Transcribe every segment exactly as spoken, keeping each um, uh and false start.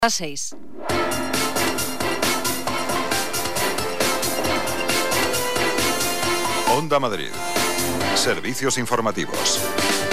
A seis. Onda Madrid. Servicios informativos.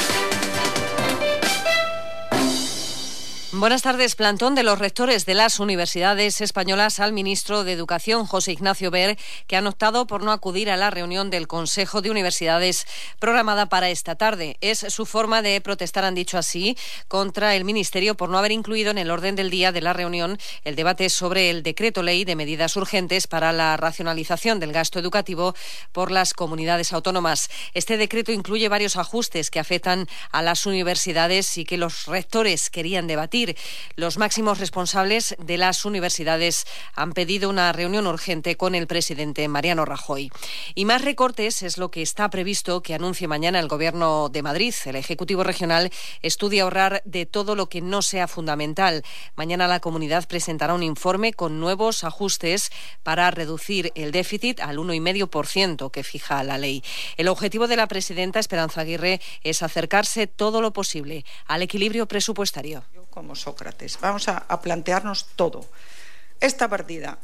Buenas tardes. Plantón de los rectores de las universidades españolas al ministro de Educación, José Ignacio Ver, que han optado por no acudir a la reunión del Consejo de Universidades programada para esta tarde. Es su forma de protestar, han dicho así, contra el Ministerio por no haber incluido en el orden del día de la reunión el debate sobre el decreto ley de medidas urgentes para la racionalización del gasto educativo por las comunidades autónomas. Este decreto incluye varios ajustes que afectan a las universidades y que los rectores querían debatir. Los máximos responsables de las universidades han pedido una reunión urgente con el presidente Mariano Rajoy. Y más recortes es lo que está previsto que anuncie mañana el Gobierno de Madrid. El Ejecutivo Regional estudia ahorrar de todo lo que no sea fundamental. Mañana la comunidad presentará un informe con nuevos ajustes para reducir el déficit al uno coma cinco por ciento que fija la ley. El objetivo de la presidenta Esperanza Aguirre es acercarse todo lo posible al equilibrio presupuestario. Como Sócrates, vamos a, a plantearnos todo. Esta partida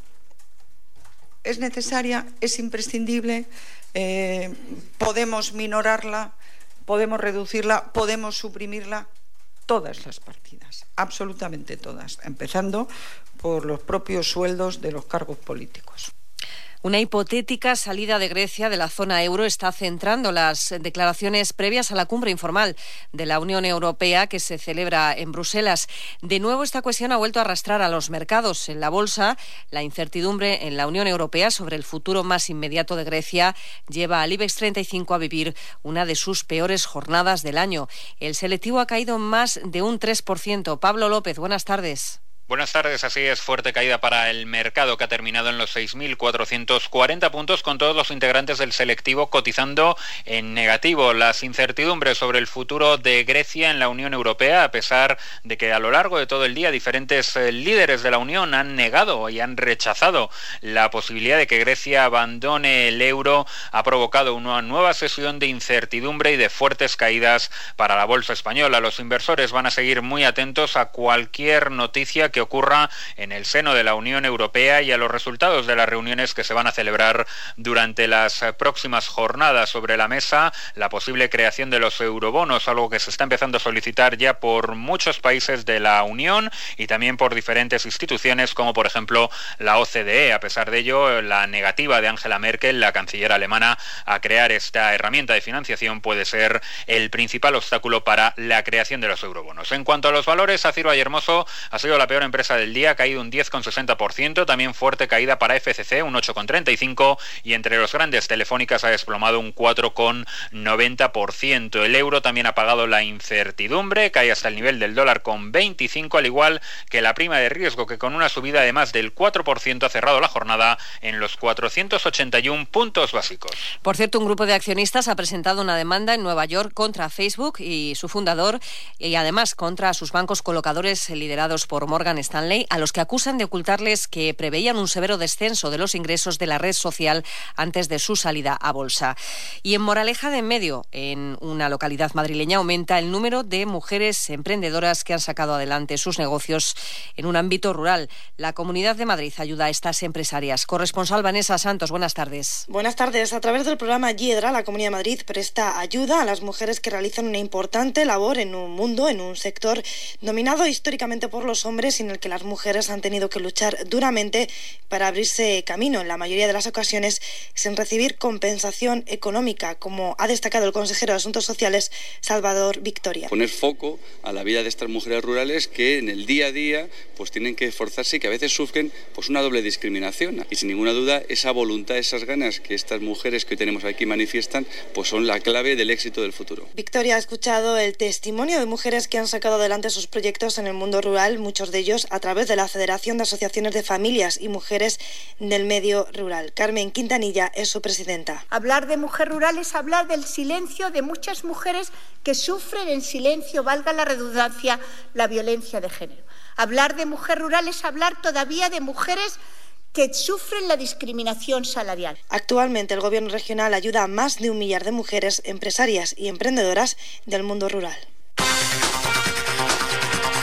es necesaria, es imprescindible, eh, podemos minorarla, podemos reducirla, podemos suprimirla, todas las partidas, absolutamente todas, empezando por los propios sueldos de los cargos políticos. Una hipotética salida de Grecia de la zona euro está centrando las declaraciones previas a la cumbre informal de la Unión Europea que se celebra en Bruselas. De nuevo, esta cuestión ha vuelto a arrastrar a los mercados. En la bolsa, la incertidumbre en la Unión Europea sobre el futuro más inmediato de Grecia lleva al IBEX treinta y cinco a vivir una de sus peores jornadas del año. El selectivo ha caído más de un tres por ciento. Pablo López, buenas tardes. Buenas tardes, así es, fuerte caída para el mercado que ha terminado en los seis mil cuatrocientos cuarenta puntos con todos los integrantes del selectivo cotizando en negativo. Las incertidumbres sobre el futuro de Grecia en la Unión Europea, a pesar de que a lo largo de todo el día diferentes eh, líderes de la Unión han negado y han rechazado la posibilidad de que Grecia abandone el euro, ha provocado una nueva sesión de incertidumbre y de fuertes caídas para la bolsa española. Los inversores van a seguir muy atentos a cualquier noticia que ocurra en el seno de la Unión Europea y a los resultados de las reuniones que se van a celebrar durante las próximas jornadas. Sobre la mesa, la posible creación de los eurobonos, algo que se está empezando a solicitar ya por muchos países de la Unión y también por diferentes instituciones como por ejemplo la O C D E. A pesar de ello, la negativa de Angela Merkel, la canciller alemana, a crear esta herramienta de financiación puede ser el principal obstáculo para la creación de los eurobonos. En cuanto a los valores, Aciro Ayermoso ha sido la peor empresa del día, ha caído un diez coma sesenta por ciento, también fuerte caída para F C C, un ocho coma treinta y cinco por ciento, y entre los grandes Telefónicas ha desplomado un cuatro coma noventa por ciento. El euro también ha pagado la incertidumbre, cae hasta el nivel del dólar con veinticinco, al igual que la prima de riesgo, que con una subida de más del cuatro por ciento ha cerrado la jornada en los cuatrocientos ochenta y uno puntos básicos. Por cierto, un grupo de accionistas ha presentado una demanda en Nueva York contra Facebook y su fundador, y además contra sus bancos colocadores liderados por Morgan Stanley, a los que acusan de ocultarles que preveían un severo descenso de los ingresos de la red social antes de su salida a bolsa. Y en Moraleja de Medio, en una localidad madrileña, aumenta el número de mujeres emprendedoras que han sacado adelante sus negocios en un ámbito rural. La Comunidad de Madrid ayuda a estas empresarias. Corresponsal Vanessa Santos, buenas tardes. Buenas tardes. A través del programa Hiedra, la Comunidad de Madrid presta ayuda a las mujeres que realizan una importante labor en un mundo, en un sector dominado históricamente por los hombres, en el que las mujeres han tenido que luchar duramente para abrirse camino, en la mayoría de las ocasiones sin recibir compensación económica, como ha destacado el consejero de Asuntos Sociales, Salvador Victoria. Poner foco a la vida de estas mujeres rurales que en el día a día pues tienen que esforzarse y que a veces sufren pues una doble discriminación. Y sin ninguna duda esa voluntad, esas ganas que estas mujeres que hoy tenemos aquí manifiestan, pues son la clave del éxito del futuro. Victoria ha escuchado el testimonio de mujeres que han sacado adelante sus proyectos en el mundo rural, muchos de ellos a través de la Federación de Asociaciones de Familias y Mujeres del Medio Rural. Carmen Quintanilla es su presidenta. Hablar de mujer rural es hablar del silencio de muchas mujeres que sufren en silencio, valga la redundancia, la violencia de género. Hablar de mujer rural es hablar todavía de mujeres que sufren la discriminación salarial. Actualmente el Gobierno regional ayuda a más de un millar de mujeres empresarias y emprendedoras del mundo rural.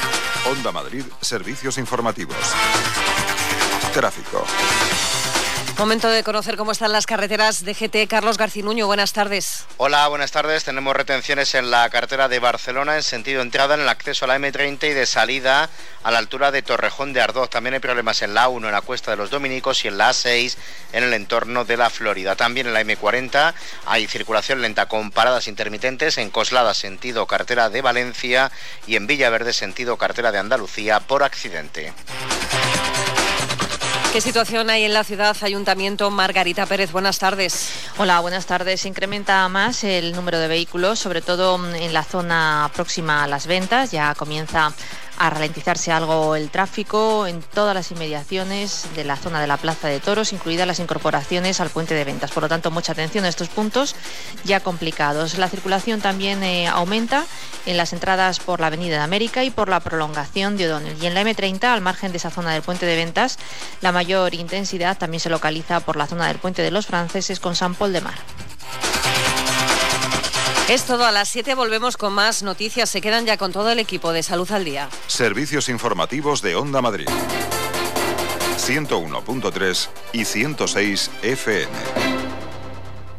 Onda Madrid, servicios informativos. Tráfico. Momento de conocer cómo están las carreteras de G T. Carlos Garcinuño, buenas tardes. Hola, buenas tardes. Tenemos retenciones en la carretera de Barcelona en sentido entrada en el acceso a la eme treinta y de salida a la altura de Torrejón de Ardoz. También hay problemas en la A uno en la Cuesta de los Dominicos y en la A seis en el entorno de la Florida. También en la eme cuarenta hay circulación lenta con paradas intermitentes en Coslada sentido carretera de Valencia y en Villaverde sentido carretera de Andalucía por accidente. ¿Qué situación hay en la ciudad? Ayuntamiento, Margarita Pérez, buenas tardes. Hola, buenas tardes. Incrementa más el número de vehículos, sobre todo en la zona próxima a las ventas. Ya comienza a ralentizarse algo el tráfico en todas las inmediaciones de la zona de la Plaza de Toros, incluidas las incorporaciones al puente de ventas. Por lo tanto, mucha atención a estos puntos ya complicados. La circulación también eh, aumenta en las entradas por la Avenida de América y por la prolongación de O'Donnell. Y en la eme treinta, al margen de esa zona del puente de ventas, la mayor intensidad también se localiza por la zona del puente de los Franceses con San Pol de Mar. Es todo, a las siete volvemos con más noticias. Se quedan ya con todo el equipo de Salud al Día. Servicios informativos de Onda Madrid. ciento uno punto tres y ciento seis efe eme.